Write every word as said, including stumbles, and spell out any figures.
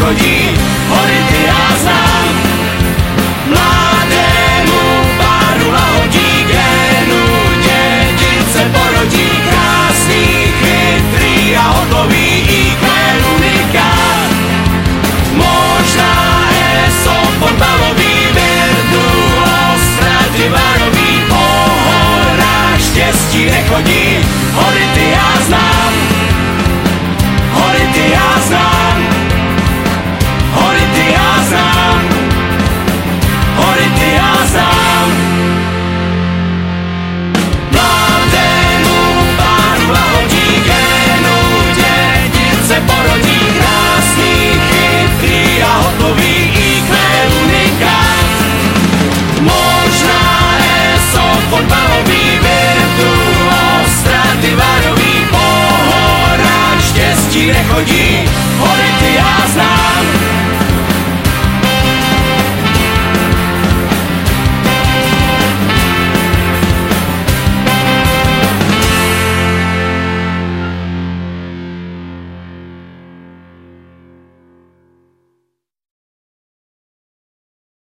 nechodí, hory ty já znám. Mladému páru lahodí, génu dědice porodí, krásný, chytrý a hotový, í kvé unikát. Možná eso fotbalový, virtuos, Stradivarový, po horách štěstí nechodí, hory ty já znám. Hory ty já znám. Hory ty já znám. Hory ty já znám. Mladému páru lahodí, génu dědice porodí, krásný, chytrý a hotový, í kvé unikát. Možná eso fotbalový, virtuos, Stradivarový, po horách štěstí nechodí,